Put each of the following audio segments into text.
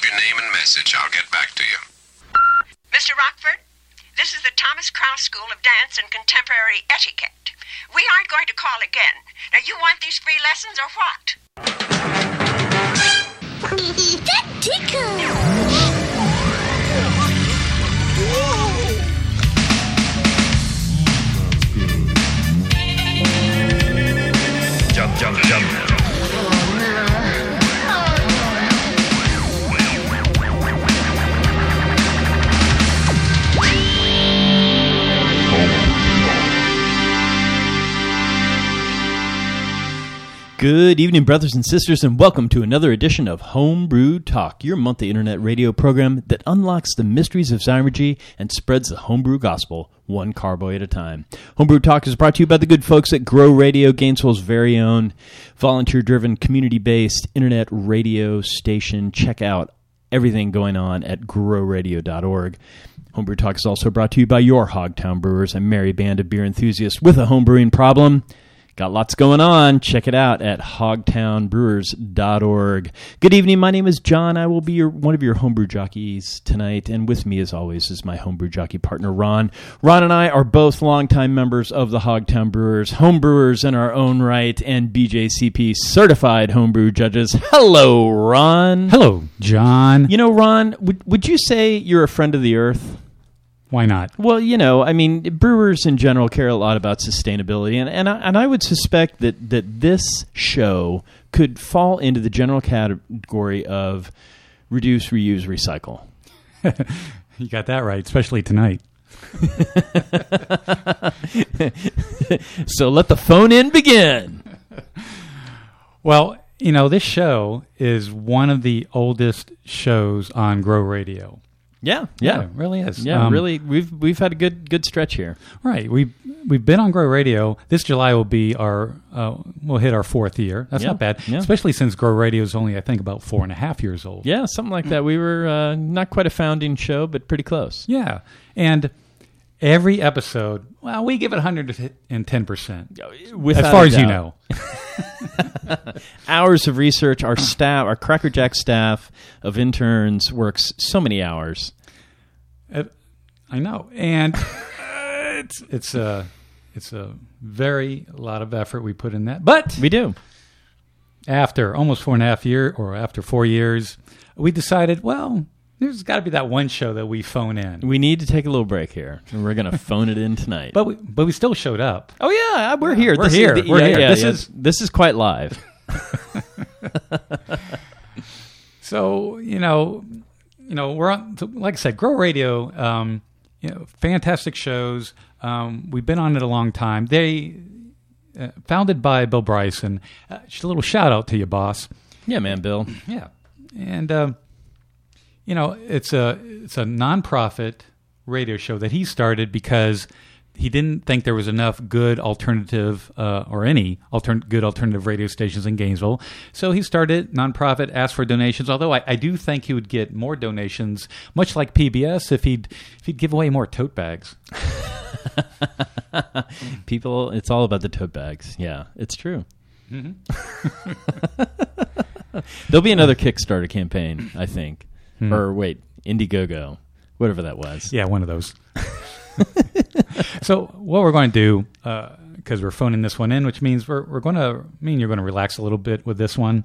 your name and message. I'll get back to you. Mr. Rockford, this is the Thomas Krause School of Dance and Contemporary Etiquette. We aren't going to call again. Now, you want these free lessons or what? That tickles! Jump, jump, jump. Good evening, brothers and sisters, and welcome to another edition of Homebrew Talk, your monthly internet radio program that unlocks the mysteries of Zymurgy and spreads the homebrew gospel one carboy at a time. Homebrew Talk is brought to you by the good folks at Grow Radio, Gainesville's very own volunteer-driven, community-based internet radio station. Check out everything going on at growradio.org. Homebrew Talk is also brought to you by your Hogtown Brewers, a merry band of beer enthusiasts with a homebrewing problem. Got lots going on. Check it out at hogtownbrewers.org. Good evening. My name is John. I will be one of your homebrew jockeys tonight. And with me, as always, is my homebrew jockey partner, Ron. Ron and I are both longtime members of the Hogtown Brewers, homebrewers in our own right, and BJCP certified homebrew judges. Hello, Ron. Hello, John. You know, Ron, would you say you're a friend of the earth? Why not? Well, you know, I mean, brewers in general care a lot about sustainability, and I would suspect that this show could fall into the general category of reduce, reuse, recycle. You got that right, especially tonight. So let the phone in begin. Well, you know, this show is one of the oldest shows on Grow Radio. Yeah, it really is. Yeah, really, we've had a good stretch here. Right, we've been on Grow Radio. This July will be we'll hit our 4th year. That's not bad, especially since Grow Radio is only, I think, about 4.5 years old. Yeah, something like that. We were not quite a founding show, but pretty close. Yeah, and every episode, well, we give it 110%, as far as you know. Hours of research. Our staff, our Cracker Jack staff of interns works so many hours. I know, and it's a very lot of effort we put in that. But we do. After almost 4.5 years, or after 4 years, we decided, well, there's got to be that one show that we phone in. We need to take a little break here, and we're going to phone it in tonight. But we still showed up. Oh yeah, we're here. We're here. This is quite live. So we're on. Like I said, Grow Radio. Fantastic shows. We've been on it a long time. They founded by Bill Bryson. Just a little shout out to you, boss. Yeah, man, Bill. Yeah, and. It's a nonprofit radio show that he started because he didn't think there was enough good alternative or any good alternative radio stations in Gainesville. So he started nonprofit, asked for donations. Although I do think he would get more donations, much like PBS, if he'd give away more tote bags. People, it's all about the tote bags. Yeah, it's true. Mm-hmm. There'll be another Kickstarter campaign, I think. Or wait, Indiegogo, whatever that was. Yeah, one of those. So what we're going to do, because we're phoning this one in, which means you're going to relax a little bit with this one,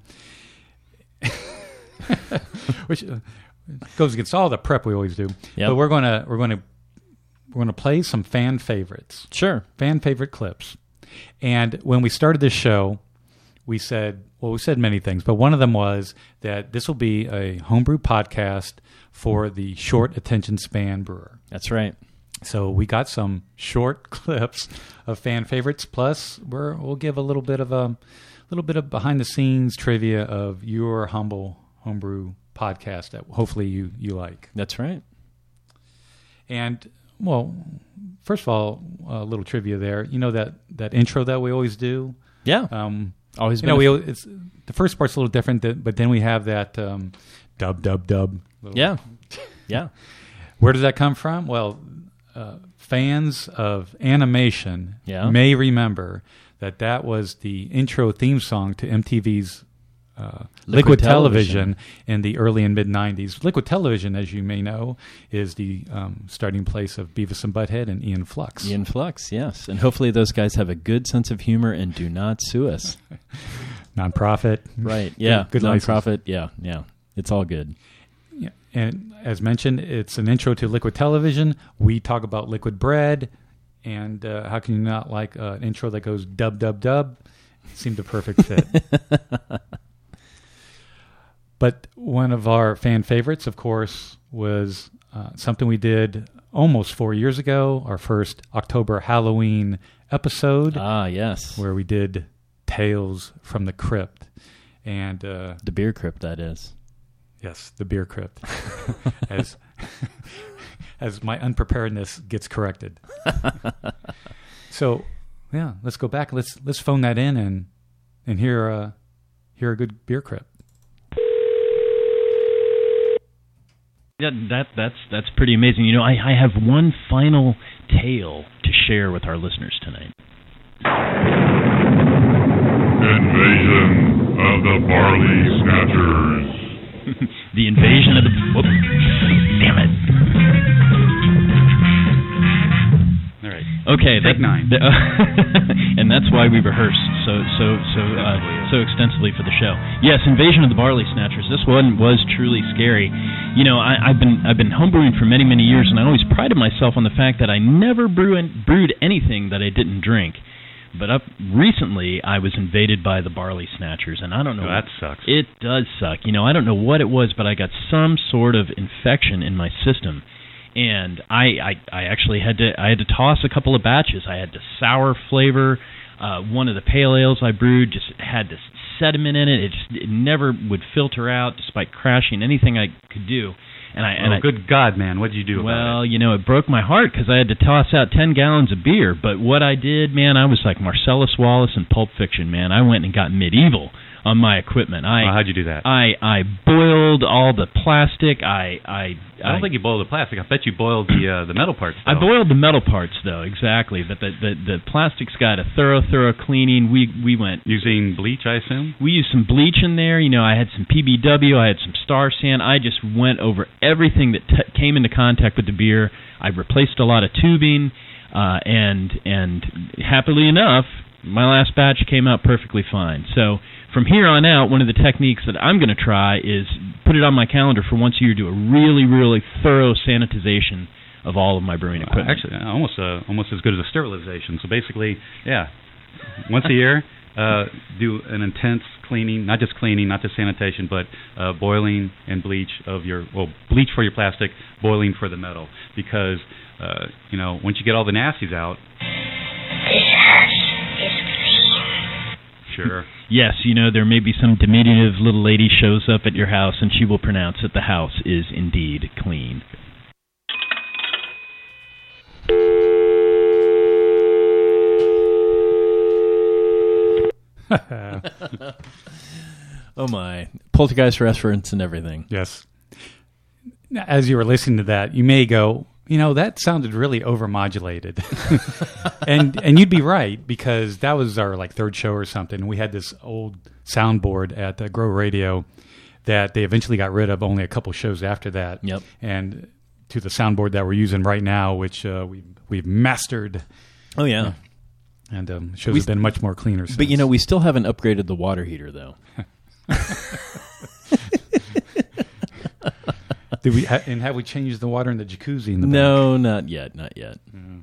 which goes against all the prep we always do. Yep. But we're going to play some fan favorites. Sure, fan favorite clips. And when we started this show, we said many things, but one of them was that this will be a homebrew podcast for the short attention span brewer. That's right. So we got some short clips of fan favorites. Plus, we'll give a little bit of behind the scenes trivia of your humble homebrew podcast that hopefully you like. That's right. And well, first of all, a little trivia there. You know that intro that we always do. Yeah. Always. It's the first part's a little different, but then we have that dub. Yeah. Yeah. Where does that come from? Well, fans of animation may remember that was the intro theme song to MTV's Liquid Television in the early and mid-'90s. Liquid Television, as you may know, is the starting place of Beavis and Butthead and Ian Flux. Ian Flux, yes. And hopefully those guys have a good sense of humor and do not sue us. Nonprofit. Right, yeah. Good nonprofit, yeah. It's all good. Yeah. And as mentioned, it's an intro to Liquid Television. We talk about liquid bread. And how can you not like an intro that goes dub, dub, dub? It seemed a perfect fit. But one of our fan favorites, of course, was something we did almost 4 years ago, our first October Halloween episode. Ah, yes. Where we did Tales from the Crypt. And the beer crypt, that is. Yes, the beer crypt. As my unpreparedness gets corrected. So, yeah, let's go back. Let's phone that in and hear a good beer crypt. Yeah, that's pretty amazing. You know, I have one final tale to share with our listeners tonight. Invasion of the Barley Snatchers. The invasion of the... Whoop. Damn it. All right. Okay. Take 9. And that's why we rehearsed so extensively for the show. Yes, Invasion of the Barley Snatchers. This one was truly scary. You know, I've been homebrewing for many, many years, and I always prided myself on the fact that I never brewed anything that I didn't drink. But up recently, I was invaded by the Barley Snatchers, and I don't know. Oh, that sucks. It does suck. You know, I don't know what it was, but I got some sort of infection in my system, and I actually had to toss a couple of batches. I had the sour flavor. One of the pale ales I brewed just had this sediment in it. It never would filter out, despite crashing anything I could do. Good God, man, what did you do about it? Well, you know, it broke my heart because I had to toss out 10 gallons of beer. But what I did, man, I was like Marcellus Wallace in Pulp Fiction, man. I went and got medieval on my equipment. How'd you do that? I boiled all the plastic. I don't think you boiled the plastic. I bet you boiled the metal parts, though. I boiled the metal parts, though, exactly. But the plastic's got a thorough cleaning. We went... Using bleach, I assume? We used some bleach in there. You know, I had some PBW. I had some Star Sand. I just went over everything that came into contact with the beer. I replaced a lot of tubing. And happily enough, my last batch came out perfectly fine. So... From here on out, one of the techniques that I'm going to try is put it on my calendar for once a year, do a really, really thorough sanitization of all of my brewing equipment. Actually, almost as good as a sterilization. So basically, yeah, once a year, do an intense cleaning, not just sanitation, but boiling and bleach bleach for your plastic, boiling for the metal. Because, once you get all the nasties out... This house is clean. Sure. Yes, you know, there may be some diminutive little lady shows up at your house and she will pronounce that the house is indeed clean. Oh my. Poltergeist reference and everything. Yes. As you were listening to that, you may go, that sounded really overmodulated. and you'd be right, because that was our third show or something. We had this old soundboard at Grow Radio that they eventually got rid of only a couple shows after that. Yep. And to the soundboard that we're using right now, which we've mastered. Oh, yeah. And shows have been much more cleaner since. But, we still haven't upgraded the water heater, though. Have we changed the water in the jacuzzi in the No, back? not yet. Mm-hmm.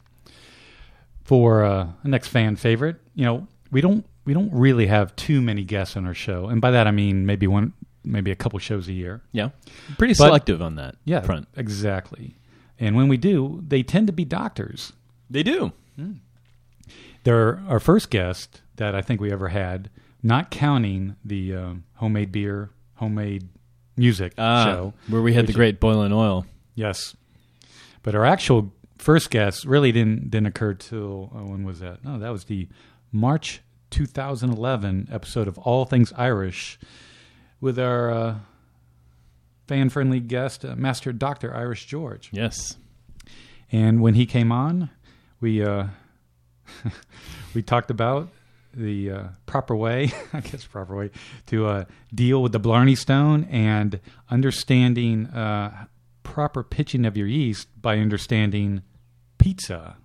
For the next fan favorite, we don't really have too many guests on our show, and by that I mean maybe a couple shows a year. Yeah, pretty selective on that front. Exactly. And when we do, they tend to be doctors. They do. Mm. They're our first guest that I think we ever had, not counting the homemade beer, homemade music show. Where we had the great Boiling Oil. Yes. But our actual first guest really didn't occur till, when was that? No, that was the March 2011 episode of All Things Irish with our fan-friendly guest, Master Dr. Irish George. Yes. And when he came on, we we talked about the proper way, I guess proper way, to deal with the Blarney Stone and understanding proper pitching of your yeast by understanding pizza.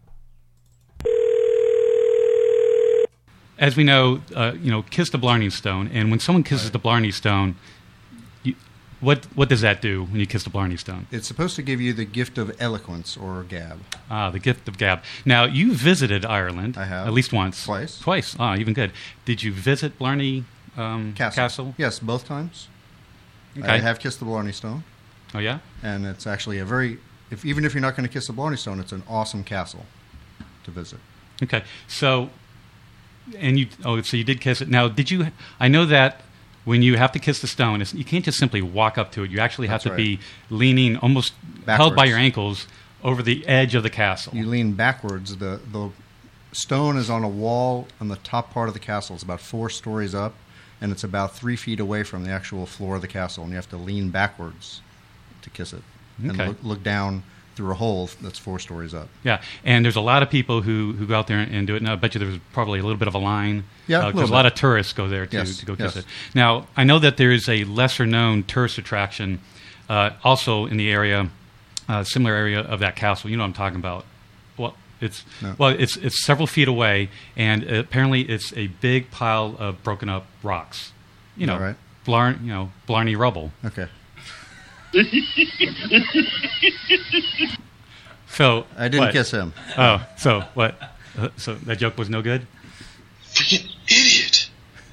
As we know, kiss the Blarney Stone, and when someone kisses the Blarney Stone, what does that do when you kiss the Blarney Stone? It's supposed to give you the gift of eloquence or gab. Ah, the gift of gab. Now, you visited Ireland. I have. At least once. Twice. Ah, even good. Did you visit Blarney Castle? Yes, both times. Okay. I have kissed the Blarney Stone. Oh, yeah? And it's actually even if you're not going to kiss the Blarney Stone, it's an awesome castle to visit. Okay. So you did kiss it. Now, I know that when you have to kiss the stone, you can't just simply walk up to it. You actually have to be leaning, almost held by your ankles, over the edge of the castle. You lean backwards. The stone is on a wall on the top part of the castle. It's about 4 stories up, and it's about 3 feet away from the actual floor of the castle, and you have to lean backwards to kiss it. Okay. And look down through a hole that's 4 stories up. Yeah, and there's a lot of people who go out there and do it. And I bet you there was probably a little bit of a line. Yeah, because a lot of tourists go there to go kiss it. Now, I know that there is a lesser-known tourist attraction also in the area, similar area of that castle. You know what I'm talking about. Well, it's several feet away, and apparently it's a big pile of broken-up rocks. Right. Blarney rubble. Okay. So I didn't kiss him. Oh, so what? So that joke was no good? Freaking idiot.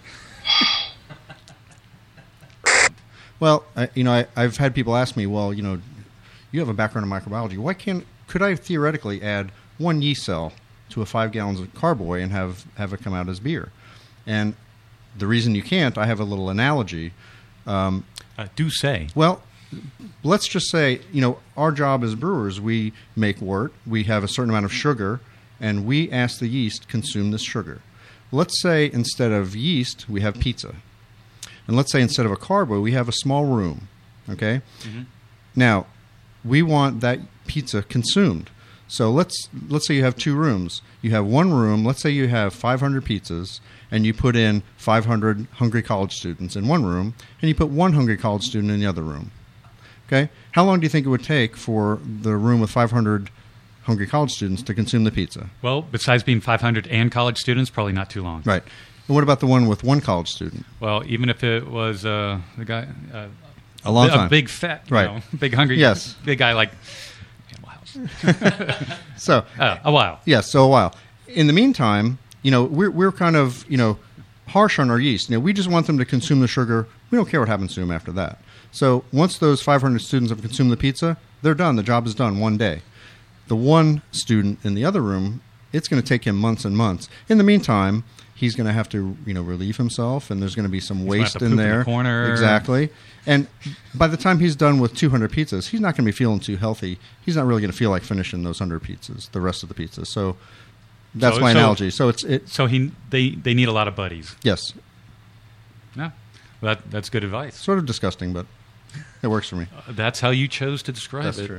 Well, I've had people ask me, well, you have a background in microbiology. Could I theoretically add 1 yeast cell to a 5 gallons of carboy and have it come out as beer? And the reason you can't, I have a little analogy. Do say. Well, let's just say, our job as brewers, we make wort, we have a certain amount of sugar, and we ask the yeast, consume this sugar. Let's say instead of yeast, we have pizza. And let's say instead of a carbo, we have a small room, okay? Mm-hmm. Now, we want that pizza consumed. So let's say you have 2 rooms. You have 1 room, let's say you have 500 pizzas, and you put in 500 hungry college students in 1 room, and you put 1 hungry college student in the other room. Okay? How long do you think it would take for the room with 500 hungry college students to consume the pizza? Well, besides being 500 and college students, probably not too long. Right. And what about the one with 1 college student? Well, even if it was the guy... a long time. A big fat, right. Big hungry... Yes. Big guy like... Animal House. So... a while. Yes, so a while. In the meantime, we're kind of, harsh on our yeast. We just want them to consume the sugar. We don't care what happens to them after that. So once those 500 students have consumed the pizza, they're done. The job is done one day. The 1 student in the other room, it's going to take him months and months. In the meantime, he's going to have to, relieve himself, and there's going to be some waste in there. In the corner. Exactly. And by the time he's done with 200 pizzas, he's not going to be feeling too healthy. He's not really going to feel like finishing those 100 pizzas, the rest of the pizzas. So that's my analogy. So they need a lot of buddies. Yes. Yeah. Well, that's good advice. Sort of disgusting, but it works for me. That's how you chose to describe That's it. True.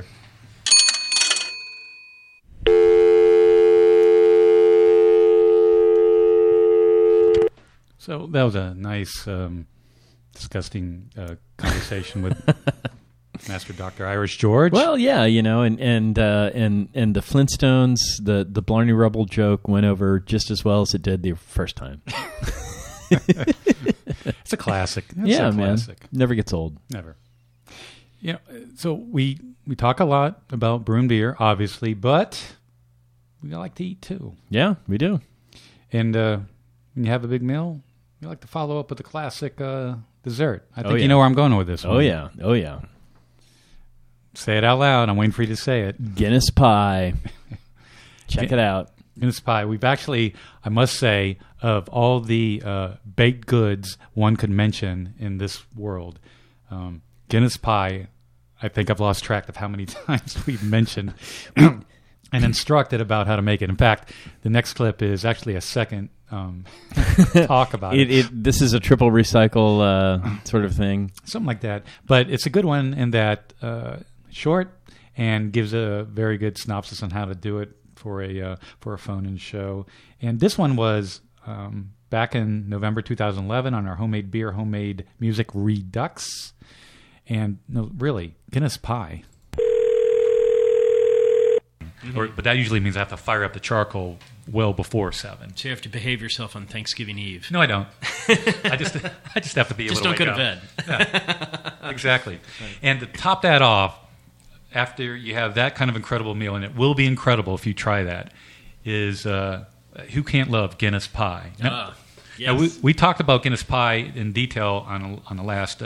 So that was a nice, disgusting conversation with Master Dr. Irish George. Well, yeah, and the Flintstones, the Blarney Rubble joke went over just as well as it did the first time. It's a classic. It's a classic. Man. Never gets old. Never. So we talk a lot about brewing beer, obviously, but we like to eat too. Yeah, we do. And when you have a big meal, you like to follow up with a classic dessert. I think you know where I'm going with this one. Oh, yeah. Say it out loud. I'm waiting for you to say it. Guinness pie. Check it out. Guinness pie. We've actually, I must say, of all the baked goods one could mention in this world, Guinness pie, I think I've lost track of how many times we've mentioned and instructed about how to make it. In fact, the next clip is actually a second talk about it. This is a triple recycle sort of thing. Something like that. But it's a good one in that short and gives a very good synopsis on how to do it for a phone-in show. And this one was back in November 2011 on our homemade beer, homemade music Redux. And no, really, Guinness Pie. But that usually means I have to fire up the charcoal well before 7. So you have to behave yourself on Thanksgiving Eve. No, I don't. I just have to be Just able to don't go wake to bed. Yeah, exactly. And to top that off, after you have that kind of incredible meal, and it will be incredible if you try that, is who can't love Guinness Pie? Now, Yes. we talked about Guinness Pie in detail on the last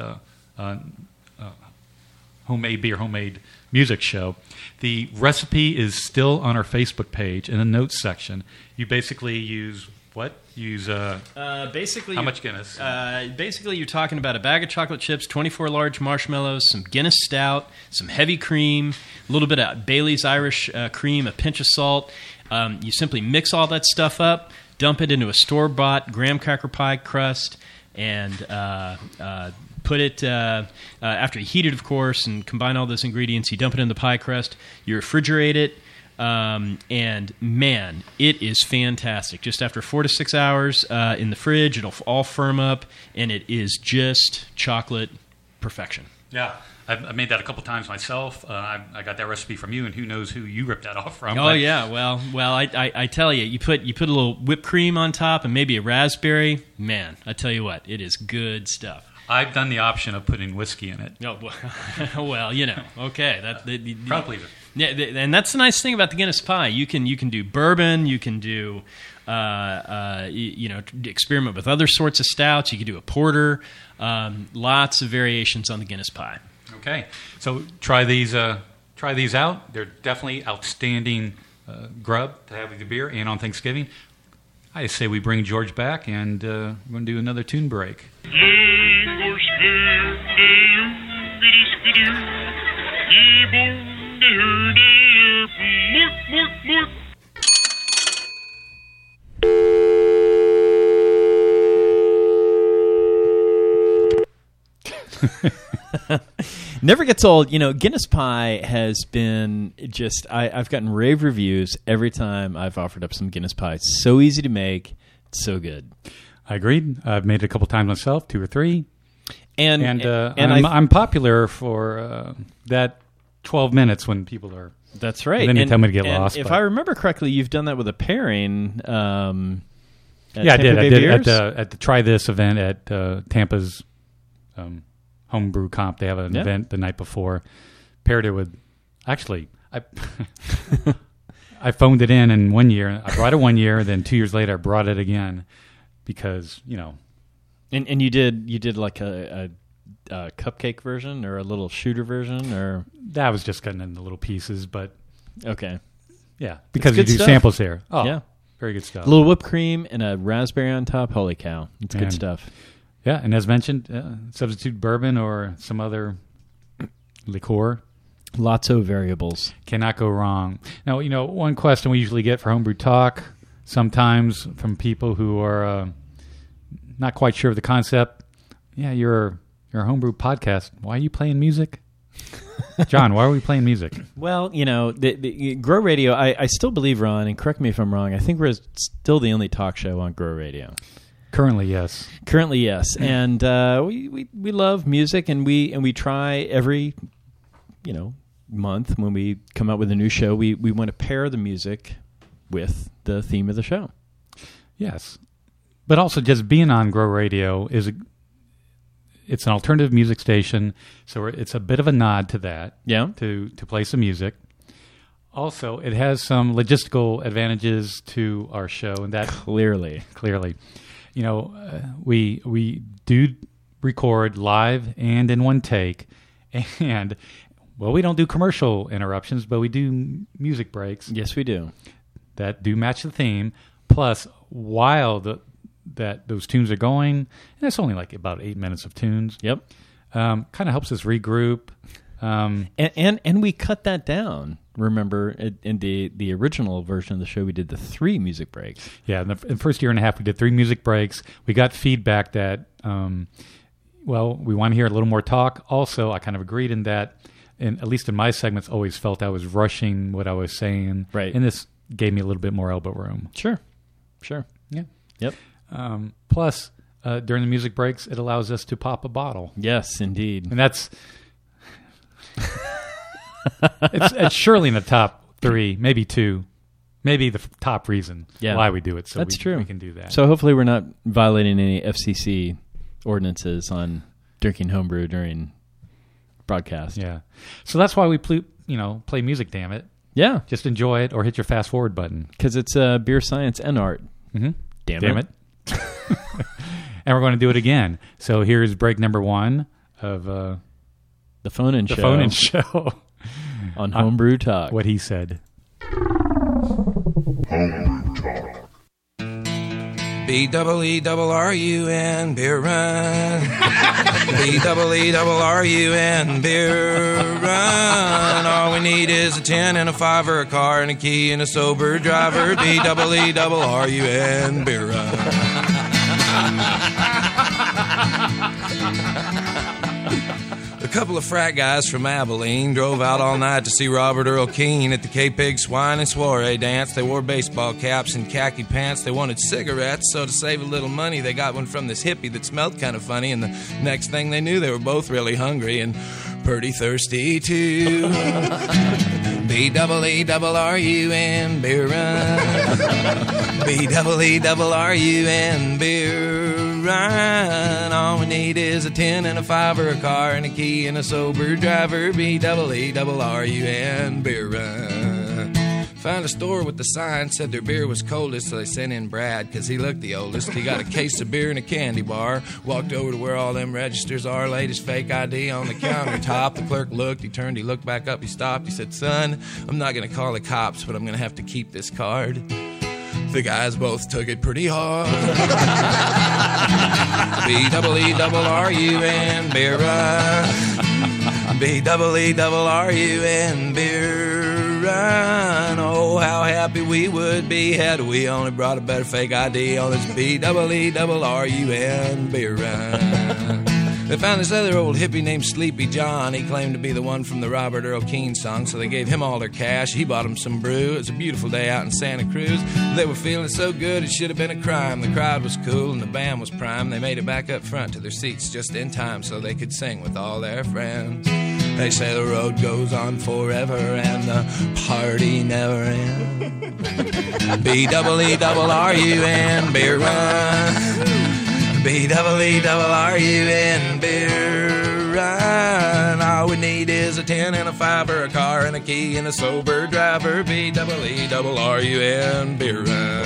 homemade beer, homemade music show. The recipe is still on our Facebook page in the notes section. You basically use what? Basically, how much Guinness? Basically, you're talking about a bag of chocolate chips, 24 large marshmallows, some Guinness Stout, some heavy cream, a little bit of Bailey's Irish cream, a pinch of salt. You simply mix all that stuff up, dump it into a store-bought graham cracker pie crust, and put it, after you heat it, of course, and combine all those ingredients, you dump it in the pie crust, you refrigerate it, and man, it is fantastic. Just after 4 to 6 hours in the fridge, it'll all firm up, and it is just chocolate perfection. Yeah. I've made that a couple times myself. I got that recipe from you, and who knows who you ripped that off from. Oh, yeah. Well, I tell you, you put a little whipped cream on top and maybe a raspberry. Man, I tell you what, it is good stuff. I've done the option of putting whiskey in it. Oh, well, you know, okay. Probably. Yeah, and that's the nice thing about the Guinness Pie. You can do bourbon. You can do, experiment with other sorts of stouts. You can do a porter. Lots of variations on the Guinness Pie. Okay, so try these out. They're definitely outstanding grub to have with your beer and on Thanksgiving. I say we bring George back, and we're going to do another tune break. Never gets old. You know, Guinness Pie has been just, I've gotten rave reviews every time I've offered up some Guinness Pie. It's so easy to make. It's so good. I agreed. I've made it a couple times myself, 2 or 3. And I'm popular for that 12 minutes when people are... That's right. Then you tell me to get lost. If I remember correctly, you've done that with a pairing. I did. I did at the Try This event at Tampa's Homebrew Comp. They have an event the night before. Paired it with... Actually, I phoned it in 1 year. I brought it 1 year, then 2 years later I brought it again because, you know... And you did like a cupcake version or a little shooter version, or that was just cutting into little pieces, but okay, yeah, because you do stuff. samples here. Oh, yeah, very good stuff. A little whipped cream and a raspberry on top. Holy cow, it's good stuff. Yeah, and as mentioned, substitute bourbon or some other liqueur. Lots of variables. Cannot go wrong. Now, you know, one question we usually get for Homebrew Talk sometimes from people who are not quite sure of the concept. Yeah, you're a homebrew podcast. Why are you playing music? John, why are we playing music? Well, you know, the Grow Radio, I still believe, Ron, and correct me if I'm wrong, I think we're still the only talk show on Grow Radio. Currently, yes. And we love music, and we try every, month when we come out with a new show, we want to pair the music with the theme of the show. Yes. But also just being on Grow Radio it's an alternative music station, so it's a bit of a nod to that. Yeah. To play some music. Also, it has some logistical advantages to our show, and that clearly, you know, we do record live and in one take, and well, we don't do commercial interruptions, but we do music breaks. Yes, we do. That do match the theme. Plus, while those tunes are going, and it's only like about 8 minutes of tunes. Yep. Kind of helps us regroup. And we cut that down. Remember, in the original version of the show, we did the 3 music breaks. Yeah, in the first year and a half, we did 3 music breaks. We got feedback that, we want to hear a little more talk. Also, I kind of agreed in that, and at least in my segments, always felt I was rushing what I was saying. Right. And this gave me a little bit more elbow room. Sure. Yeah. Yep. Plus, during the music breaks, it allows us to pop a bottle. Yes, indeed. And that's... it's surely in the top 3, maybe 2. Maybe the top reason why we do it. So that's true. We can do that. So hopefully we're not violating any FCC ordinances on drinking homebrew during broadcast. Yeah. So that's why we play music, damn it. Yeah. Just enjoy it or hit your fast forward button. Because it's beer science and art. Mm-hmm. Damn it. And we're going to do it again. So here's break number 1 of the phone-in show. The phone-in show. On Homebrew Talk. What he said. Homebrew Talk. B-double-E-double-R-U-N, beer run. B-double-E-double-R-U-N, beer run. All we need is a 10 and a 5 or a car and a key and a sober driver. B-double-E-double-R-U-N, beer run. A couple of frat guys from Abilene drove out all night to see Robert Earl Keen at the K-Pig Swine and Soiree dance. They wore baseball caps and khaki pants. They wanted cigarettes, so to save a little money, they got one from this hippie that smelled kind of funny. And the next thing they knew, they were both really hungry and pretty thirsty, too. B-double-E-double-R-U-N, beer run. B-double-E-double-R-U-N, beer run. All we need is a 10 and a 5 or a car and a key and a sober driver. B-double-E-double-R-U-N, beer run. Found a store with the sign, said their beer was coldest, so they sent in Brad, because he looked the oldest. He got a case of beer and a candy bar, walked over to where all them registers are, laid his fake ID on the countertop. The clerk looked, he turned, he looked back up, he stopped, he said, "Son, I'm not going to call the cops, but I'm going to have to keep this card." The guys both took it pretty hard. B-double-E-double-R-U-N, beer run. B-double-E-double-R-U-N, beer run. Oh, how happy we would be had we only brought a better fake ID on this B-double-E-double-R-U-N, beer run. They found this other old hippie named Sleepy John. He claimed to be the one from the Robert Earl Keen song, so they gave him all their cash. He bought them some brew. It was a beautiful day out in Santa Cruz. They were feeling so good it should have been a crime. The crowd was cool and the band was prime. They made it back up front to their seats just in time so they could sing with all their friends. They say the road goes on forever and the party never ends. B-double-E-double-R-U-N, beer run. B-double-E-double-R-U-N, beer run. All we need is a 10 and a 5 or a car and a key and a sober driver. B-double-E-double-R-U-N, beer run.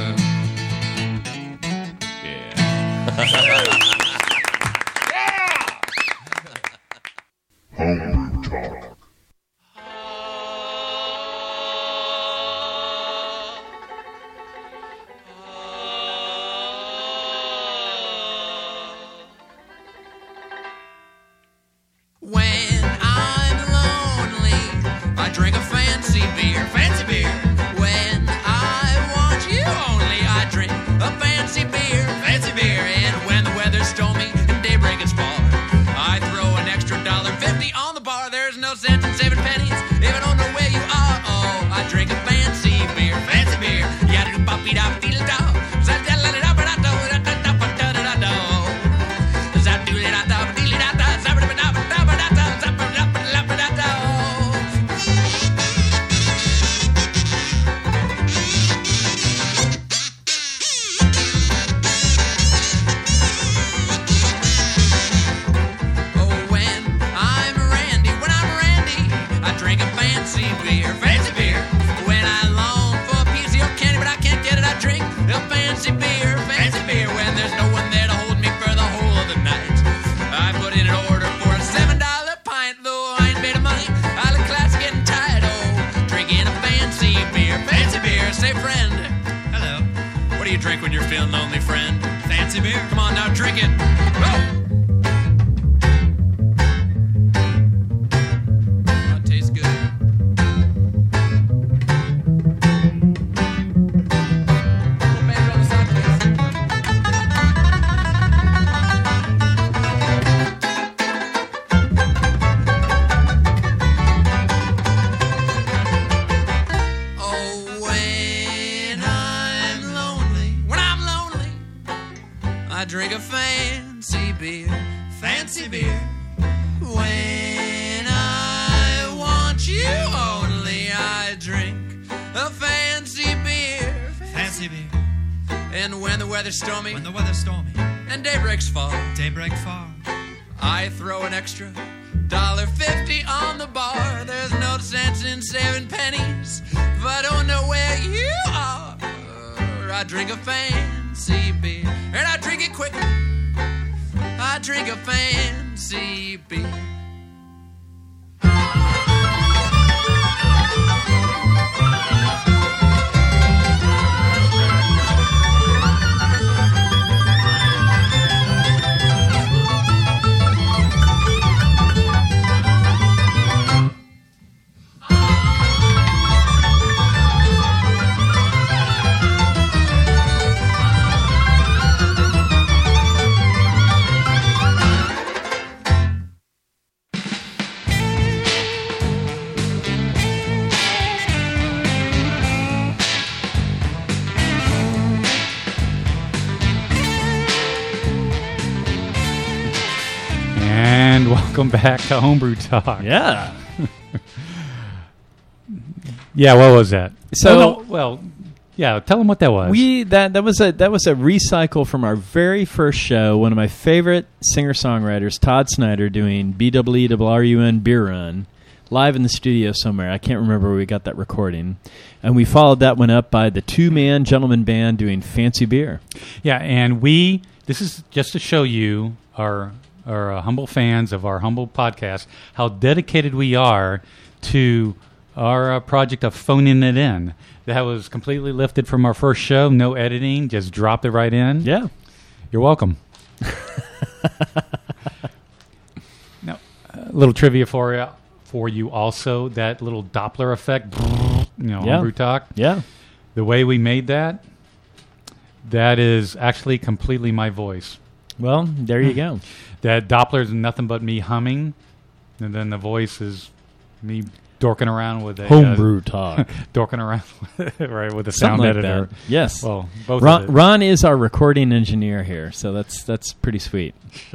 Yeah. Homebrew Talk. When I'm lonely, I drink a fancy beer, fancy beer. When I want you only, I drink a fancy beer, fancy beer. And when the weather's stormy and daybreak is far, I throw an extra $1.50 on the bar. There's no sense in saving pennies if I don't know where you are. Oh, I drink a fancy beer, fancy beer. Yada-da-ba-dee-da-dee-da-da. Drink when you're feeling lonely, friend. Fancy beer? Come on now, drink it. Go! Oh, it tastes good. Little banjo on the side, drink a fancy beer. Fancy beer. When I want you only, I drink a fancy beer. Fancy beer. And when the weather's stormy, and daybreaks fall, I throw an extra $1.50 on the bar. There's no sense in saving pennies if I don't know where you are. I drink a fancy beer, and I drink it quick. I drink a fancy beer. And welcome back to Homebrew Talk. Yeah. Yeah, what was that? So- yeah, tell them what that was. That was a recycle from our very first show. One of my favorite singer-songwriters, Todd Snyder, doing BWRUN Beer Run live in the studio somewhere. I can't remember where we got that recording. And we followed that one up by the two-man gentleman band doing Fancy Beer. Yeah, and this is just to show you, our humble fans of our humble podcast, how dedicated we are to our project of phoning it in. That was completely lifted from our first show, no editing, just dropped it right in. Yeah. You're welcome. Now, a little trivia for you also, that little Doppler effect, Homebrew Talk. Yeah. The way we made that is actually completely my voice. Well, there you go. That Doppler is nothing but me humming, and then the voice is me dorking around with a Homebrew Talk. dorking around right with a Something sound like editor. that. Yes. Well, both Ron, of it. Ron is our recording engineer here, so that's pretty sweet.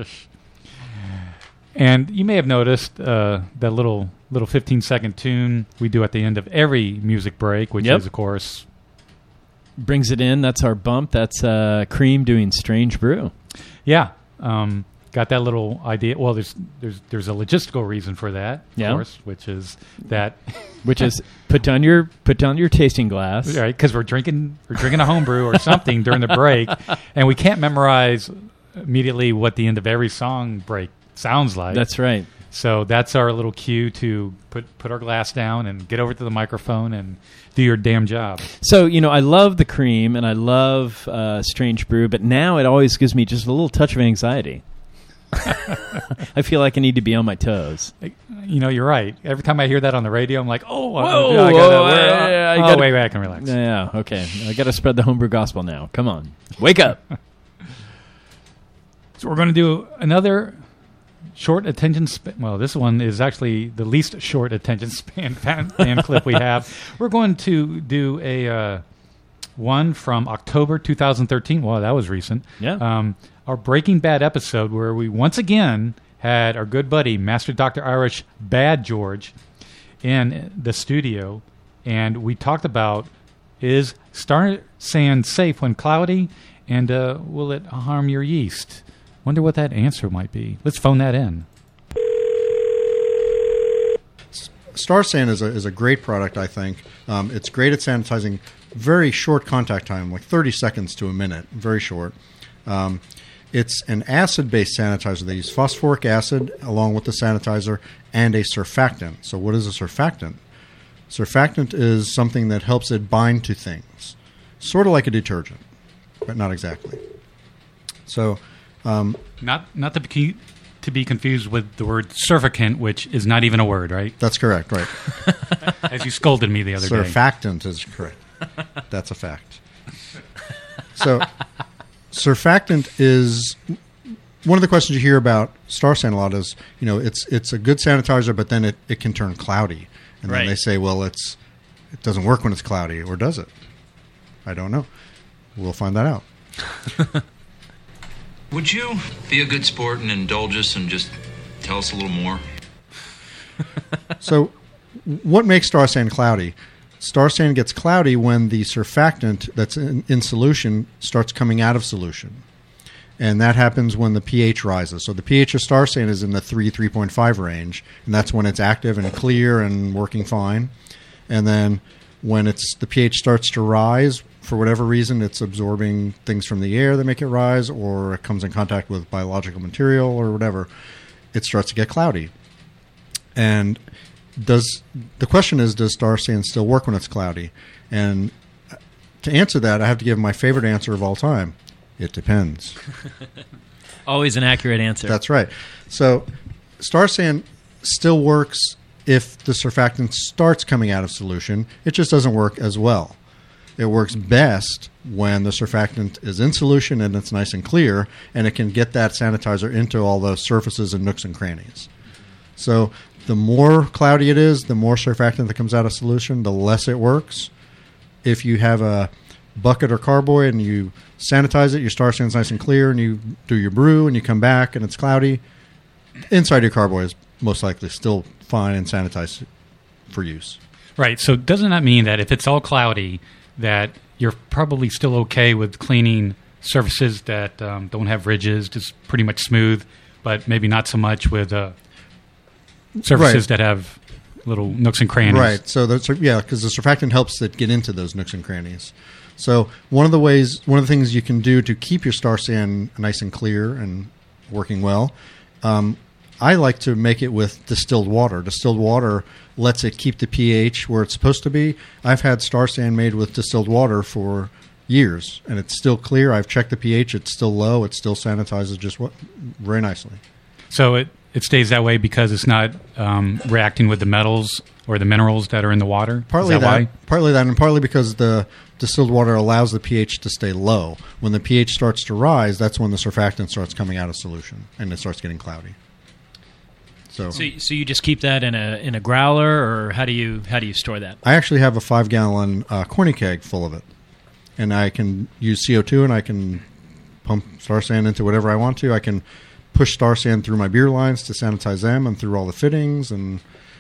And you may have noticed that little 15-second tune we do at the end of every music break, which is, of course, brings it in. That's our bump. That's Cream doing Strange Brew. Yeah. Got that little idea. Well, there's a logistical reason for that, of course, which is put down your tasting glass, right? Because we're drinking a homebrew or something during the break, and we can't memorize immediately what the end of every song break sounds like. That's right. So that's our little cue to put our glass down and get over to the microphone and do your damn job. So, I love the Cream and I love Strange Brew, but now it always gives me just a little touch of anxiety. I feel like I need to be on my toes. You're right. Every time I hear that on the radio, I'm like, oh, wait, I can relax. Yeah, okay. I got to spread the homebrew gospel now. Come on. Wake up. So we're going to do another short attention span. Well, this one is actually the least short attention span fan clip we have. We're going to do a one from October 2013. Wow, that was recent. Yeah. Our Breaking Bad episode where we once again had our good buddy, Master Dr. Irish Bad George, in the studio, and we talked about, is Star Sand safe when cloudy, and will it harm your yeast? Wonder what that answer might be. Let's phone that in. Star Sand is a great product, I think. It's great at sanitizing. Very short contact time, like 30 seconds to a minute. Very short. It's an acid-based sanitizer. They use phosphoric acid along with the sanitizer and a surfactant. So what is a surfactant? Surfactant is something that helps it bind to things. Sort of like a detergent, but not exactly. So... Not to be confused with the word surfactant, which is not even a word, right? That's correct, right. As you scolded me the other day. Surfactant is correct. That's a fact. So, surfactant is one of the questions you hear about Star Sand a lot is, it's a good sanitizer, but then it can turn cloudy. And then they say, well, it doesn't work when it's cloudy, or does it? I don't know. We'll find that out. Would you be a good sport and indulge us and just tell us a little more? So, what makes star sand cloudy? Star sand gets cloudy when the surfactant that's in solution starts coming out of solution. And that happens when the pH rises. So the pH of star sand is in the 3.5 range, and that's when it's active and clear and working fine. And then when the pH starts to rise, for whatever reason, it's absorbing things from the air that make it rise, or it comes in contact with biological material or whatever, it starts to get cloudy. And the question is, does star sand still work when it's cloudy? And to answer that, I have to give my favorite answer of all time. It depends. Always an accurate answer. That's right. So star sand still works if the surfactant starts coming out of solution. It just doesn't work as well. It works best when the surfactant is in solution and it's nice and clear, and it can get that sanitizer into all those surfaces and nooks and crannies. So the more cloudy it is, the more surfactant that comes out of solution, the less it works. If you have a bucket or carboy and you sanitize it, your star sand's nice and clear, and you do your brew and you come back and it's cloudy, inside your carboy is most likely still fine and sanitized for use. Right. So doesn't that mean that if it's all cloudy, that you're probably still okay with cleaning surfaces that don't have ridges, just pretty much smooth, but maybe not so much with surfaces that have little nooks and crannies? Right. So because the surfactant helps it get into those nooks and crannies. So one of the things you can do to keep your star sand nice and clear and working well, I like to make it with distilled water. Distilled water lets it keep the pH where it's supposed to be. I've had star sand made with distilled water for years, and it's still clear. I've checked the pH. It's still low. It still sanitizes very nicely. So it stays that way because it's not reacting with the metals or the minerals that are in the water? Partly that, and partly because the distilled water allows the pH to stay low. When the pH starts to rise, that's when the surfactant starts coming out of solution, and it starts getting cloudy. So you just keep that in a growler, or how do you store that? I actually have a 5-gallon corny keg full of it, and I can use CO2 and I can pump star sand into whatever I want to. I can push star sand through my beer lines to sanitize them and through all the fittings. And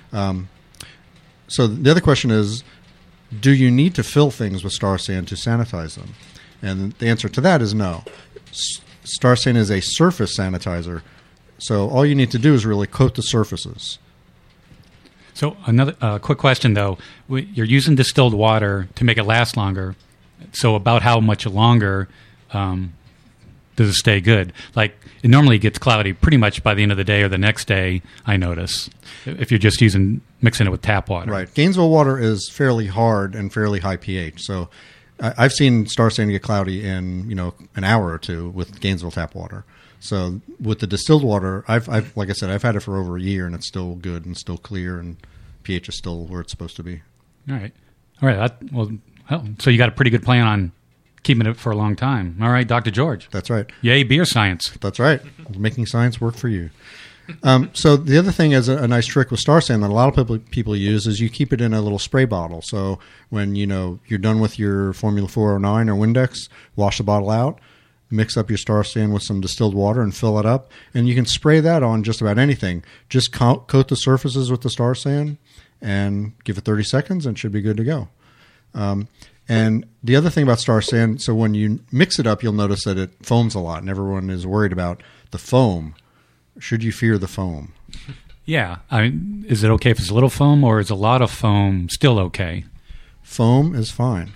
so the other question is, do you need to fill things with star sand to sanitize them? And the answer to that is no. Star sand is a surface sanitizer. So all you need to do is really coat the surfaces. So another quick question, though. You're using distilled water to make it last longer. So about how much longer does it stay good? Like, it normally gets cloudy pretty much by the end of the day or the next day, I notice, if you're just mixing it with tap water. Right. Gainesville water is fairly hard and fairly high pH. So I've seen star sand get cloudy in an hour or two with Gainesville tap water. So with the distilled water, I've like I said, I've had it for over a year, and it's still good and still clear, and pH is still where it's supposed to be. All right. So you got a pretty good plan on keeping it for a long time. All right, Dr. George. That's right. Yay, beer science. That's right. Making science work for you. So the other thing is a nice trick with star sand that a lot of people use is you keep it in a little spray bottle. So when you're done with your Formula 409 or Windex, wash the bottle out, mix up your star sand with some distilled water and fill it up. And you can spray that on just about anything. Just coat the surfaces with the star sand and give it 30 seconds and it should be good to go. And the other thing about star sand, so when you mix it up, you'll notice that it foams a lot, and everyone is worried about the foam. Should you fear the foam? Yeah. Is it okay if it's a little foam, or is a lot of foam still okay? Foam is fine.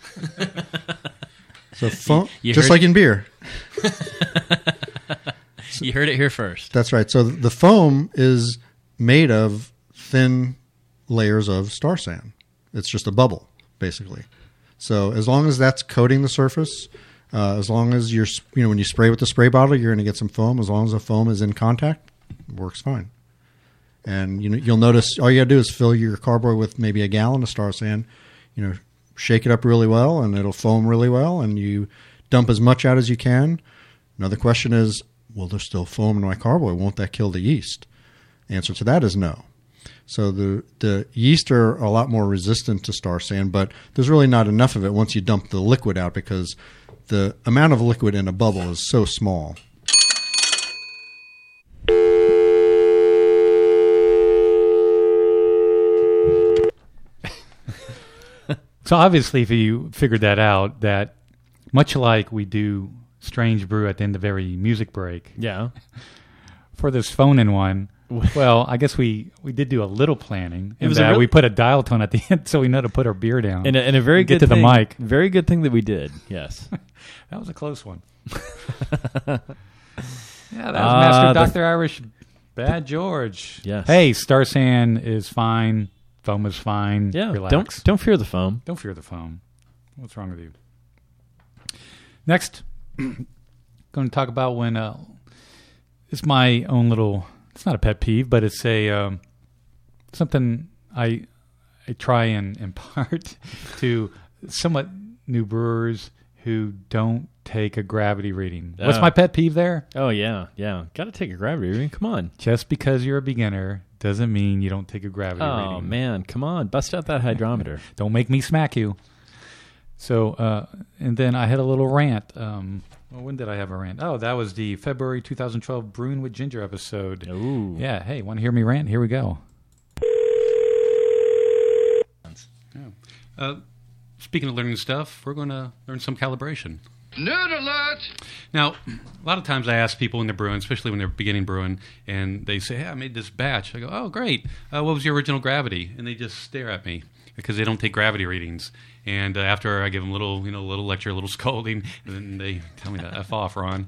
So foam, just like in beer. You heard it here first. That's right. So the foam is made of thin layers of star sand. It's just a bubble, basically. So as long as that's coating the surface, as long as when you spray with the spray bottle, you're going to get some foam. As long as the foam is in contact, it works fine. And you'll notice all you got to do is fill your carboy with maybe a gallon of star sand. Shake it up really well, and it'll foam really well. And you dump as much out as you can. Another question is, will there still foam in my carboy? Won't that kill the yeast? The answer to that is no. So the yeast are a lot more resistant to star sand, but there's really not enough of it once you dump the liquid out, because the amount of liquid in a bubble is so small So obviously, if you figured that out, that much like we do Strange Brew at the end of every music break, Yeah. for this phone-in one, well, I guess we did do a little planning. It was in a that real- we put a dial tone at the end so we know to put our beer down. And a very Get good to the thing, mic. Very good thing that we did. Yes. That was a close one. Yeah, that was Master Dr. Irish Bad George. Yes. Hey, Star Sand is fine. Foam is fine. Yeah. Relax. Don't fear the foam. Don't fear the foam. What's wrong with you? Next, going to talk about when it's my own little. It's not a pet peeve, but it's a something I try and impart to somewhat new brewers who don't take a gravity reading. What's my pet peeve there? Oh yeah. Got to take a gravity reading. Come on. Just because you're a beginner doesn't mean you don't take a gravity reading. Oh man, come on, bust out that hydrometer. Don't make me smack you. So, and then I had a little rant. Well, when did I have a rant? Oh, that was the February 2012 Brewing with Ginger episode. Ooh. Yeah, hey, want to hear me rant? Here we go. Yeah. Speaking of learning stuff, we're going to learn some calibration. Nerd alert! Now, a lot of times I ask people when they're brewing, especially when they're beginning brewing, and they say, hey, I made this batch. I go, oh, great. What was your original gravity? And they just stare at me because they don't take gravity readings. And after I give them a little lecture, a little scolding, and then they tell me to F off, Ron.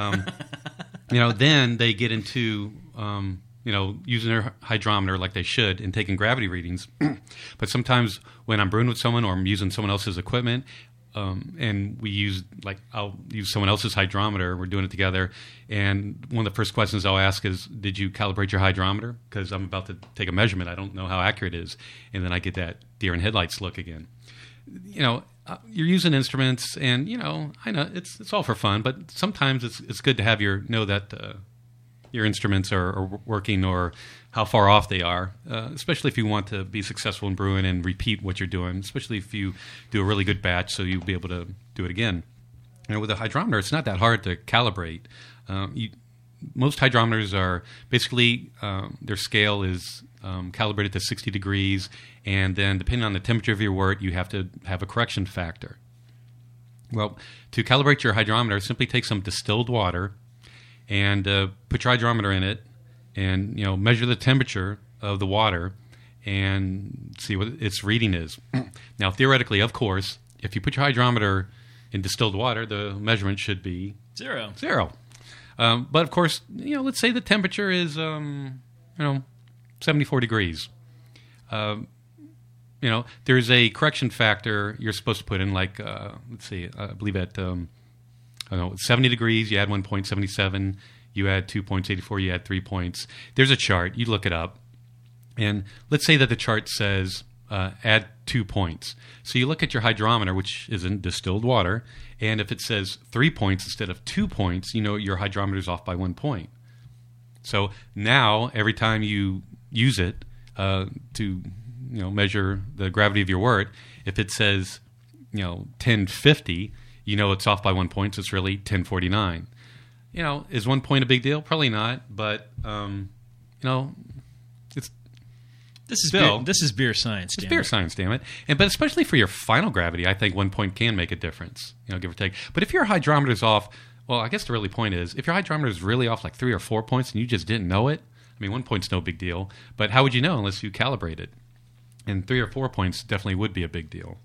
Then they get into, using their hydrometer like they should and taking gravity readings. But sometimes when I'm brewing with someone or I'm using someone else's equipment, and I'll use someone else's hydrometer. We're doing it together. And one of the first questions I'll ask is, did you calibrate your hydrometer? Because I'm about to take a measurement. I don't know how accurate it is. And then I get that deer in headlights look again. You're using instruments, and, I know it's all for fun, but sometimes it's good to have know that your instruments are working or how far off they are, especially if you want to be successful in brewing and repeat what you're doing, especially if you do a really good batch so you'll be able to do it again. With a hydrometer, it's not that hard to calibrate. Most hydrometers are basically, their scale is calibrated to 60 degrees, and then depending on the temperature of your wort, you have to have a correction factor. Well, to calibrate your hydrometer, simply take some distilled water and put your hydrometer in it, and measure the temperature of the water and see what its reading is. Now, theoretically, of course, if you put your hydrometer in distilled water, the measurement should be Zero. But of course, let's say the temperature is 74 degrees. There's a correction factor you're supposed to put in, like let's see, I believe at 70 degrees, you add 1.77. You add 2.84, you add 3 points. There's a chart. You look it up. And let's say that the chart says add 2 points. So you look at your hydrometer, which is in distilled water, and if it says 3 points instead of 2 points, your hydrometer is off by 1 point. So now, every time you use it to measure the gravity of your wort, if it says 1050, it's off by 1 point, so it's really 1049. Is 1 point a big deal? Probably not, but it's This is beer science. It's beer science, damn it. But especially for your final gravity, I think 1 point can make a difference, give or take. But if your hydrometer's off, well, I guess the really point is, if your hydrometer is really off like 3 or 4 points and you just didn't know it, 1 point's no big deal. But how would you know unless you calibrate it? And 3 or 4 points definitely would be a big deal.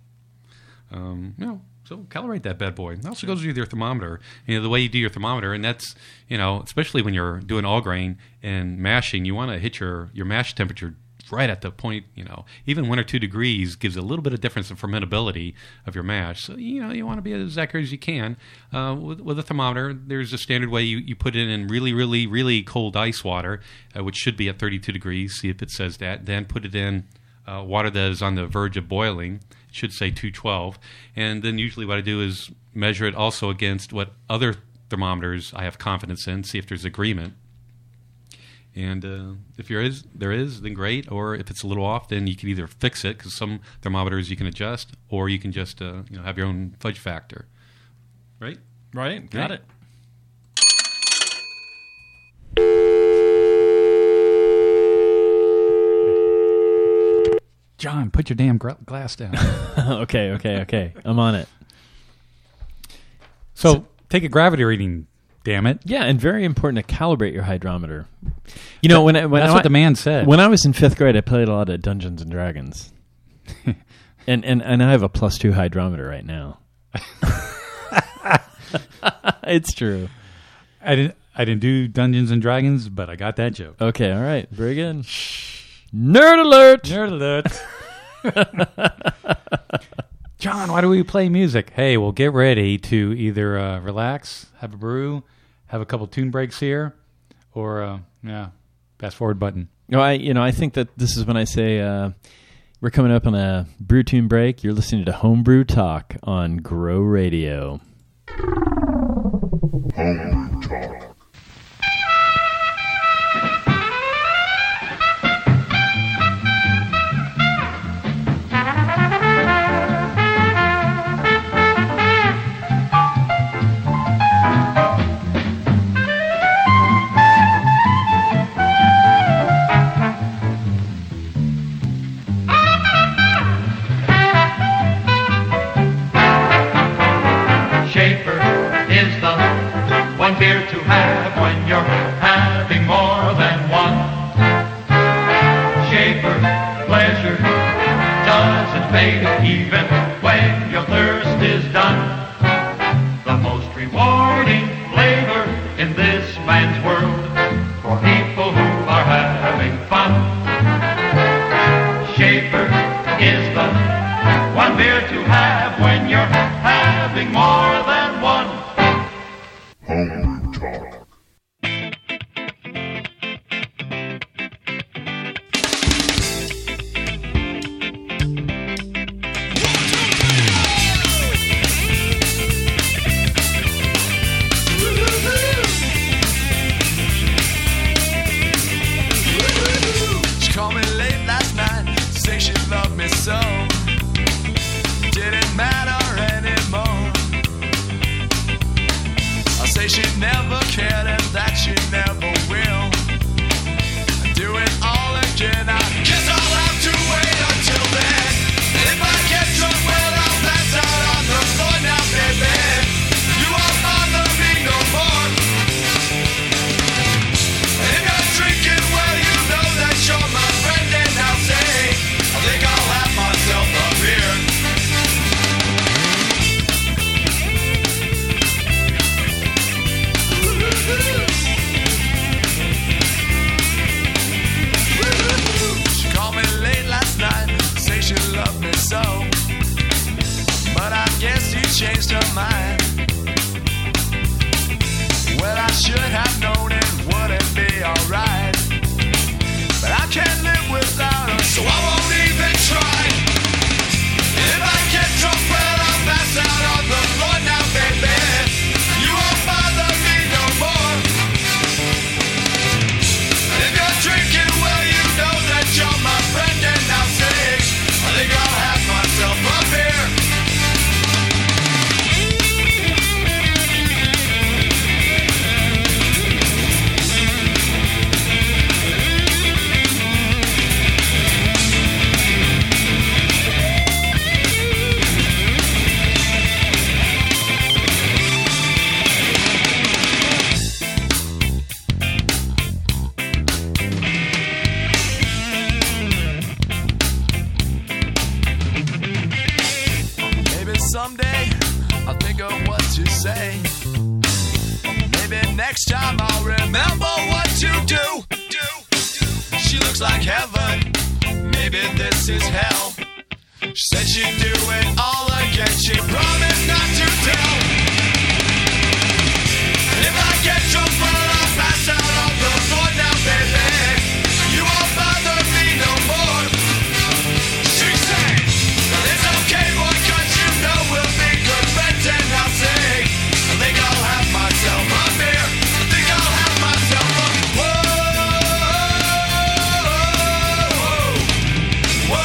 So calibrate that bad boy. It also goes with your thermometer. The way you do your thermometer, and that's, especially when you're doing all grain and mashing, you want to hit your mash temperature right at the point, even 1 or 2 degrees gives a little bit of difference in fermentability of your mash. So, you want to be as accurate as you can. With a thermometer, there's a standard way you put it in really, really, really cold ice water, which should be at 32 degrees. See if it says that. Then put it in water that is on the verge of boiling. It should say 212. And then usually what I do is measure it also against what other thermometers I have confidence in, see if there's agreement. And if there is, then great. Or if it's a little off, then you can either fix it, because some thermometers you can adjust, or you can just have your own fudge factor. Right? Right. Got it. John, put your damn glass down. Okay. I'm on it. So take a gravity reading, damn it. Yeah, and very important to calibrate your hydrometer. You know, That's what the man said. When I was in 5th grade, I played a lot of Dungeons and Dragons. and I have a +2 hydrometer right now. It's true. I didn't do Dungeons and Dragons, but I got that joke. Okay, all right. Very good. Nerd alert! Nerd alert. John, why do we play music? Hey, well, get ready to either relax, have a brew, have a couple tune breaks here, or, fast forward button. No, I think that this is when I say we're coming up on a brew tune break. You're listening to Homebrew Talk on Grow Radio. Homebrew Talk. Beer to have when you're having more than one. Schaefer, pleasure doesn't fade even when your thirst is done. The most rewarding flavor in this man's world for people who are having fun. Schaefer is the one beer to have when you're having more than one. Homebrew Talk. She called me late last night, say she loved me so. Didn't matter anymore. I say she never cared and that she never will. Do it all again, I guess I'll have to wait until then. And if I get drunk, well, I'll pass out on the floor now, baby. You won't bother me no more. And if you're drinking, well, you know that you're my friend, and I'll say, I think I'll have myself a beer. She called me late last night, say she loved me so. But I guess she changed her mind. Well, I should have known it wouldn't be alright. But I can't live without her, so I won't even try. And if I get drunk, well, I'll pass out on the floor now, baby. You won't bother me no more. And if you're drinking, well, you know that you're my friend, and I'll say, I think I'll have myself a beer. Maybe someday I'll think of what to say. Maybe next time I'll remember what to do. She looks like heaven. Maybe this is hell. She said she'd do it all again. She promised not to tell. And if I get drunk, well, I'll pass out on the floor now, baby. You won't bother me no more. She said, well, it's okay, boy, 'cause you know we'll be good friends. And I'll say, I think I'll have myself a beer. I think I'll have myself a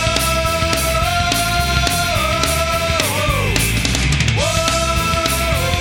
whoa.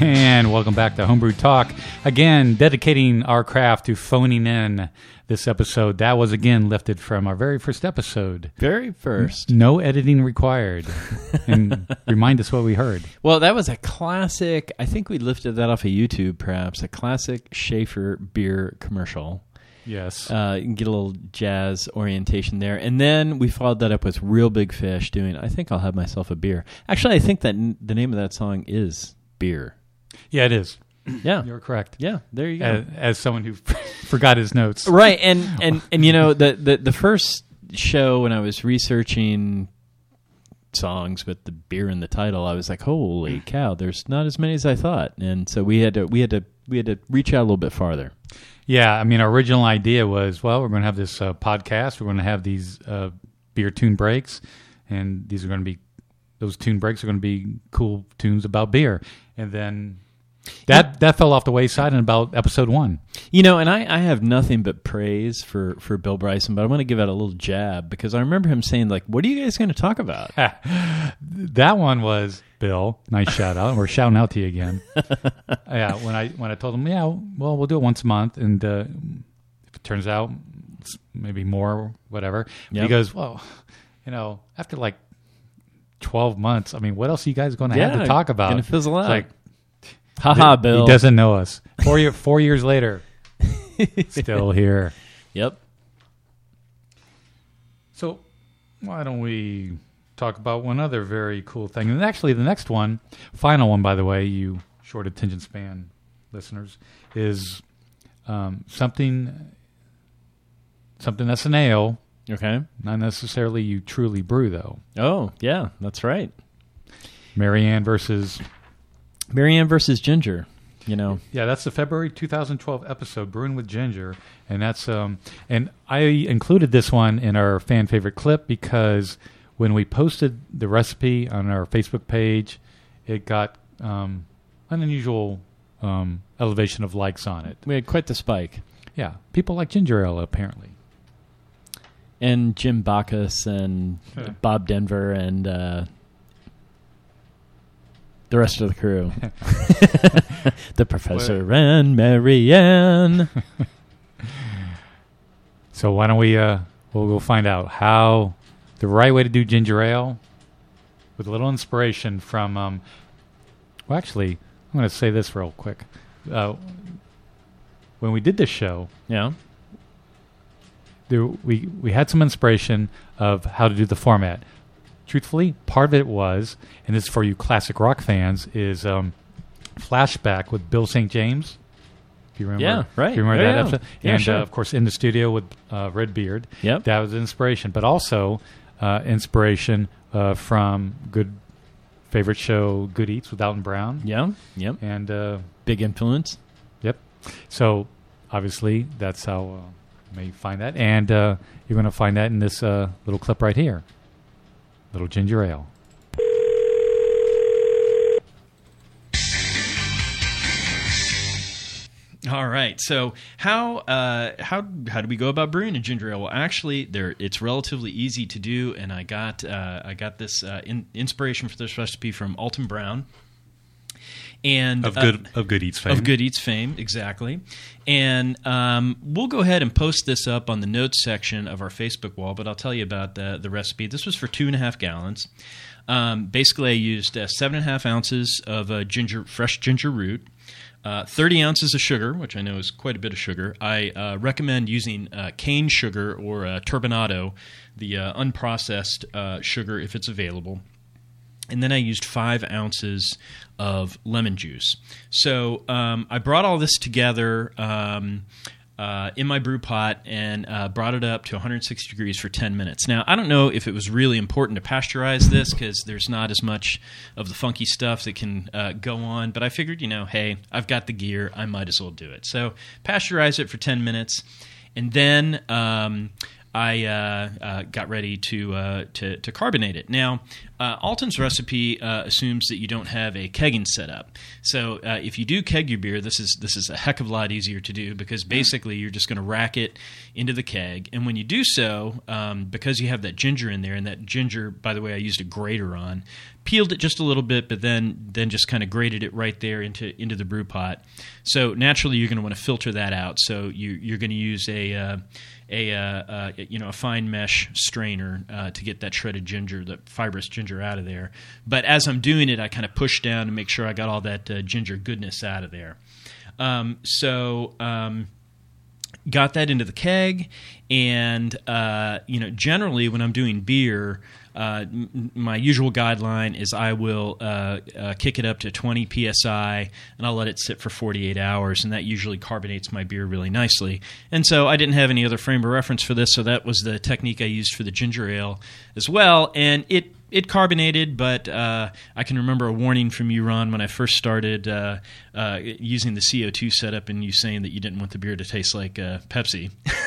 And welcome back to Homebrew Talk. Again, dedicating our craft to phoning in this episode. That was, again, lifted from our very first episode. Very first. No editing required. And remind us what we heard. Well, that was a classic, I think we lifted that off of YouTube, perhaps, a classic Schaefer beer commercial. Yes. You can get a little jazz orientation there. And then we followed that up with Real Big Fish doing, I think I'll have myself a beer. Actually, I think that the name of that song is Beer. Yeah, it is. Yeah. You're correct. Yeah, there you go. As someone who forgot his notes. Right. And you know, the first show when I was researching songs with the beer in the title, I was like, holy cow, there's not as many as I thought. And so we had to reach out a little bit farther. Yeah, I mean, our original idea was, well, we're going to have this podcast. We're going to have these beer tune breaks, and those tune breaks are going to be cool tunes about beer. And then that fell off the wayside in about episode 1. You know, and I have nothing but praise for Bill Bryson, but I want to give out a little jab because I remember him saying, like, what are you guys going to talk about? That one was, Bill, nice shout out. We're shouting out to you again. Yeah, when I told him, yeah, well, we'll do it once a month, and if it turns out it's maybe more, whatever. Yep. He goes, well, you know, after like 12 months, I mean, what else are you guys going to have to talk about? Going to fizzle out. It's like, haha, Bill. He doesn't know us. 4 years later, still here. Yep. So why don't we talk about one other very cool thing? And actually, the next one, final one, by the way, you short attention span listeners, is something that's an ale. Okay. Not necessarily you truly brew, though. Oh, yeah, that's right. Marianne versus Ginger, you know. Yeah, that's the February 2012 episode, Brewing with Ginger. And that's and I included this one in our fan favorite clip because when we posted the recipe on our Facebook page, it got an unusual elevation of likes on it. We had quite the spike. Yeah, people like ginger ale, apparently. And Jim Bacchus and Bob Denver and the rest of the crew. The Professor and Marianne. So why don't we'll go find out how the right way to do ginger ale with a little inspiration from, well, actually, I'm going to say this real quick. When we did this show, yeah, we had some inspiration of how to do the format. Truthfully, part of it was, and this is for you classic rock fans, is Flashback with Bill St. James. If you remember, yeah, right. If you remember that episode? Yeah, and sure. Of course, In the Studio with Redbeard. Yep. That was inspiration, but also inspiration from good favorite show, Good Eats with Alton Brown. Yeah, yep. And big influence. Yep. So obviously, that's how you may find that, and you're going to find that in this little clip right here. Little ginger ale. All right. So how do we go about brewing a ginger ale? Well, actually, it's relatively easy to do, and I got this inspiration for this recipe from Alton Brown. And of Good Eats fame. Of Good Eats fame, exactly. And we'll go ahead and post this up on the notes section of our Facebook wall, but I'll tell you about the recipe. This was for 2.5 gallons. Basically, I used 7.5 ounces of fresh ginger root, 30 ounces of sugar, which I know is quite a bit of sugar. I recommend using cane sugar or turbinado, the unprocessed sugar, if it's available. And then I used 5 ounces of lemon juice. So I brought all this together in my brew pot and brought it up to 160 degrees for 10 minutes. Now, I don't know if it was really important to pasteurize this because there's not as much of the funky stuff that can go on. But I figured, hey, I've got the gear. I might as well do it. So pasteurize it for 10 minutes. And then I got ready to carbonate it. Now, Alton's recipe assumes that you don't have a kegging setup. So if you do keg your beer, this is a heck of a lot easier to do because basically you're just going to rack it into the keg. And when you do so, because you have that ginger in there, and that ginger, by the way, I used a grater on peeled it just a little bit, but then just kind of grated it right there into the brew pot. So naturally, you're going to want to filter that out. So you're going to use a fine mesh strainer to get that shredded ginger, the fibrous ginger, out of there. But as I'm doing it, I kind of push down to make sure I got all that ginger goodness out of there. Got that into the keg, and generally when I'm doing beer, my usual guideline is I will kick it up to 20 psi, and I'll let it sit for 48 hours, and that usually carbonates my beer really nicely. And so I didn't have any other frame of reference for this, so that was the technique I used for the ginger ale as well, and it carbonated, but I can remember a warning from you, Ron, when I first started using the CO2 setup, and you saying that you didn't want the beer to taste like Pepsi.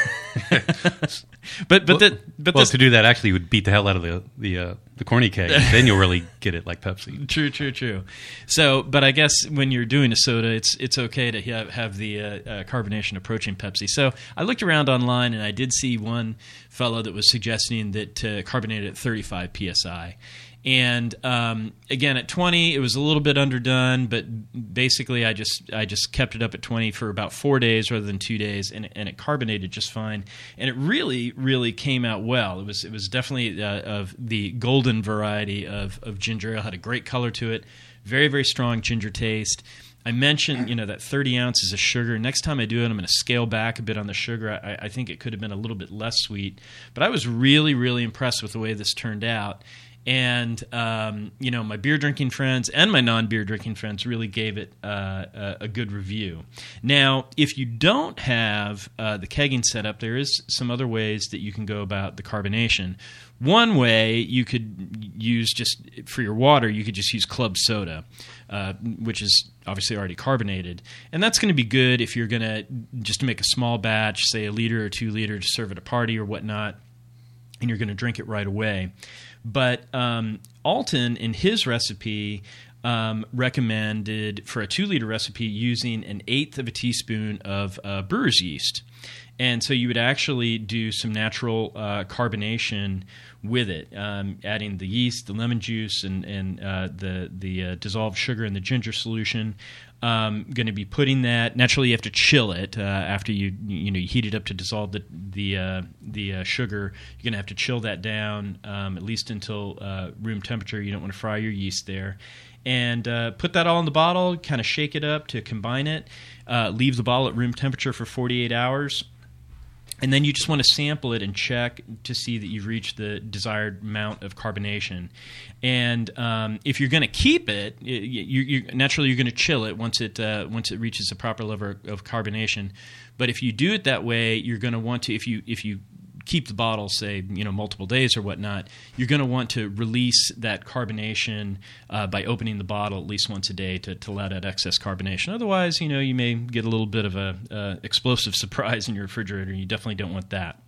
But to do that, actually, you would beat the hell out of the corny keg. Then you'll really get it like Pepsi. True. So, but I guess when you're doing a soda, it's okay to have the carbonation approaching Pepsi. So I looked around online, and I did see one fellow that was suggesting that carbonate at 35 psi. And again, at 20, it was a little bit underdone, but basically I just kept it up at 20 for about 4 days rather than 2 days, and it carbonated just fine. And it really, really came out well. It was definitely of the golden variety of ginger ale. Had a great color to it, very, very strong ginger taste. I mentioned, that 30 ounces of sugar. Next time I do it, I'm going to scale back a bit on the sugar. I think it could have been a little bit less sweet, but I was really, really impressed with the way this turned out. And, my beer drinking friends and my non-beer drinking friends really gave it a good review. Now, if you don't have the kegging set up, there is some other ways that you can go about the carbonation. One way you could use, just for your water, you could just use club soda, which is obviously already carbonated. And that's going to be good if you're going to just make a small batch, say a liter or 2 liter, to serve at a party or whatnot, and you're going to drink it right away. But Alton, in his recipe, recommended for a 2-liter recipe using 1/8 of a teaspoon of brewer's yeast. And so you would actually do some natural carbonation with it, adding the yeast, the lemon juice, and the dissolved sugar and the ginger solution. Going to be putting that. Naturally, you have to chill it after you heat it up to dissolve the sugar. You're going to have to chill that down at least until room temperature. You don't want to fry your yeast there. And put that all in the bottle. Kind of shake it up to combine it. Leave the bottle at room temperature for 48 hours. And then you just want to sample it and check to see that you've reached the desired amount of carbonation. And if you're going to keep it, naturally you're going to chill it once it reaches the proper level of carbonation. But if you do it that way, you're going to want to, if you keep the bottle, say, multiple days or whatnot, you're going to want to release that carbonation by opening the bottle at least once a day to let out excess carbonation. Otherwise, you may get a little bit of a explosive surprise in your refrigerator. You definitely don't want that.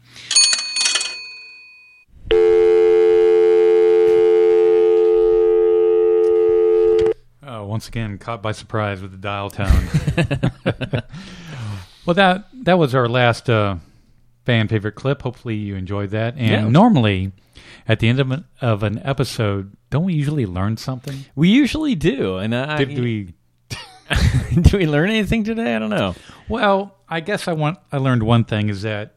Once again, caught by surprise with the dial tone. Well, that was our last fan favorite clip. Hopefully you enjoyed that. And normally, at the end of an episode, don't we usually learn something? We usually do. And Did we? Did we learn anything today? I don't know. Well, I guess I learned one thing, is that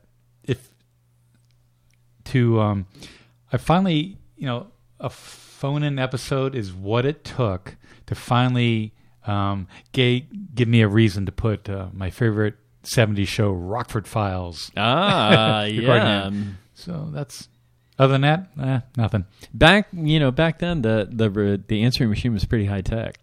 I finally, a phone-in episode is what it took to finally give me a reason to put my favorite 70s show, Rockford Files. Yeah. So that's, other than that, nothing. Back then, the answering machine was pretty high tech.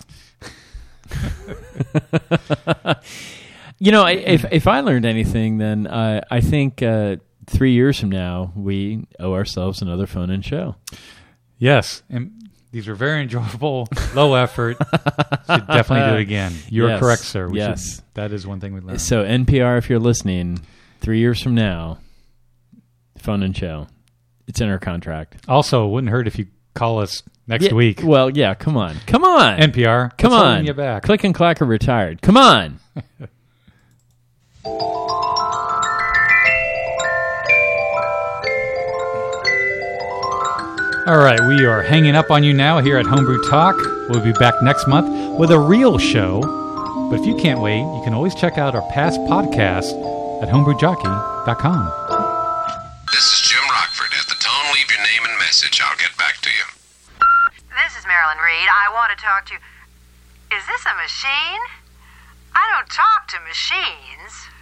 If I learned anything, then I think 3 years from now we owe ourselves another phone-in show. Yes, and these are very enjoyable, low effort. Should definitely do it again. You're correct, sir. That is one thing we learned. So NPR, if you're listening, 3 years from now, phone-in show. It's in our contract. Also, it wouldn't hurt if you call us next week. Well, yeah, come on. NPR, come on. You back. Click and Clack are retired. Come on. All right, we are hanging up on you now here at Homebrew Talk. We'll be back next month with a real show. But if you can't wait, you can always check out our past podcast at homebrewjockey.com. This is Jim Rockford. At the tone, leave your name and message. I'll get back to you. This is Marilyn Reed. I want to talk to you. Is this a machine? I don't talk to machines.